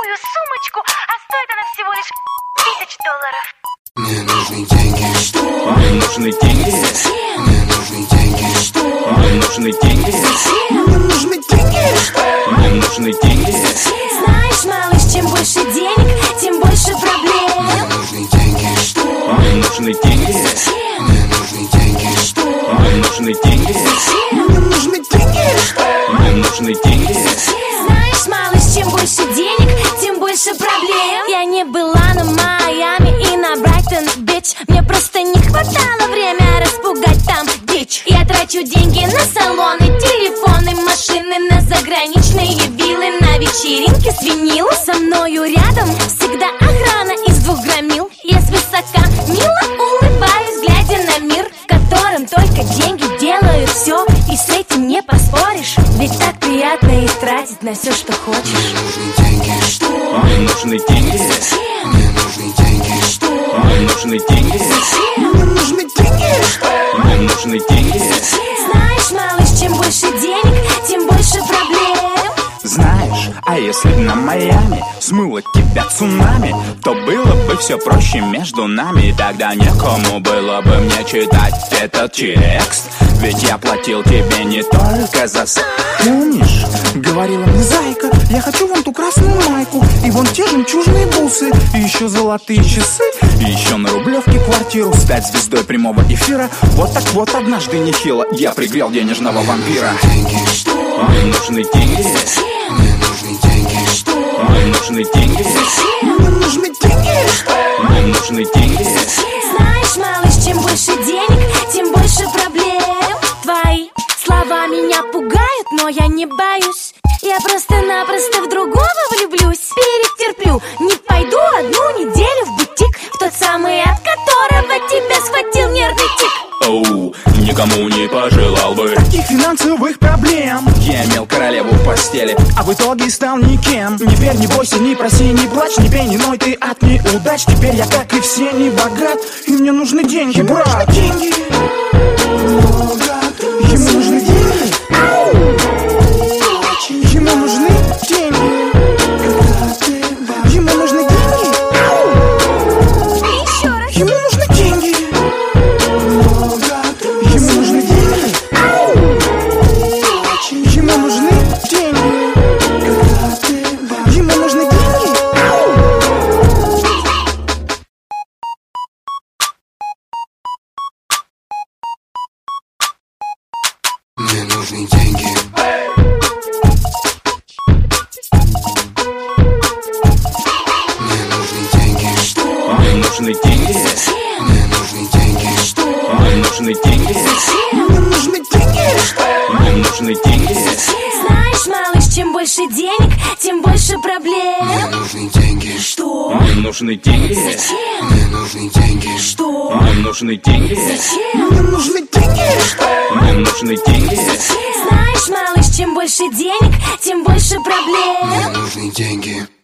красивую сумочку, а стоит она всего лишь $1000. Мне нужны деньги, что? Мне нужны деньги. Мне нужны деньги, что? Мне нужны деньги. Мне нужны деньги, что? Мне нужны деньги. Знаешь, малыш, чем больше денег, тем больше проблем. Мне нужны деньги, что? Мне нужны деньги. Мне нужны деньги, что? Мне нужны деньги. Мне нужны деньги, что? Мне нужны деньги. Знаешь, малыш, чем больше денег, тем больше проблем. Я не была на Майами и на Брайтон Бич. Мне просто не хватало время распугать там дичь. Я трачу деньги на салоны, телефоны, машины, на заграничные виллы, на вечеринки с винилом. Со мною рядом всегда охрана из 2 громил. Я свысока мило улыбаюсь, глядя на мир, в котором только деньги делают все. И с этим не поспоришь, ведь так приятно их тратить на все, что хочешь. Мне нужны деньги, что? Мне нужны деньги. Мне нужны деньги, что? Мне нужны деньги. Мне нужны деньги, что? Мне нужны деньги. Знаешь, малыш, чем больше денег, тем больше проблем. Знаешь, а если б на Майами смыло тебя цунами, то было бы все проще между нами. Тогда некому было бы мне читать этот текст, ведь я платил тебе не только за секс. Помнишь, говорила мне зайка, я хочу вон ту красную майку и вон те жемчужные бусы, и еще золотые часы, И еще на Рублевке квартиру, стать звездой прямого эфира. Вот так вот однажды нехило я пригрел денежного вампира. Деньги, что? Мне нужны деньги. Мне нужны деньги, что? Мне нужны деньги. Мне нужны деньги, что? Мне нужны деньги. Знаешь, малыш, чем больше денег, тем больше проблем. Твои слова меня пугают, но я не боюсь. Я просто-напросто в другого влюблюсь. Перетерплю, не пойду 1 неделю в бутик, в тот самый, от которого тебя схватил нервный тик. Оу, никому не пожелал бы таких финансовых проблем. Я имел королеву в постели, А в итоге стал никем. Не верь, не бойся, не проси, не плачь, не пей, не ной ты от неудач. Теперь я, как и все, не богат, и мне нужны деньги, брат. Деньги. Ему нужны деньги. Ему нужны деньги. Ему нужны деньги. Еще раз. Ему нужны деньги. Ему нужны деньги. Ему нужны деньги. Ему нужны деньги. Мне нужны деньги. Мне нужны деньги, что? Мне нужны деньги. Мне нужны деньги, что? Мне нужны деньги. Мне нужны деньги. Мне нужны деньги. Знаешь, малыш, чем больше денег, тем больше Мне проблем. нужны деньги, Что? Мне нужны деньги. Зачем? Мне нужны деньги, Что? Мне нужны деньги. Зачем? Мне нужны деньги. Мне нужны деньги. Знаешь, малыш, чем больше денег, тем больше проблем. мне нужны деньги.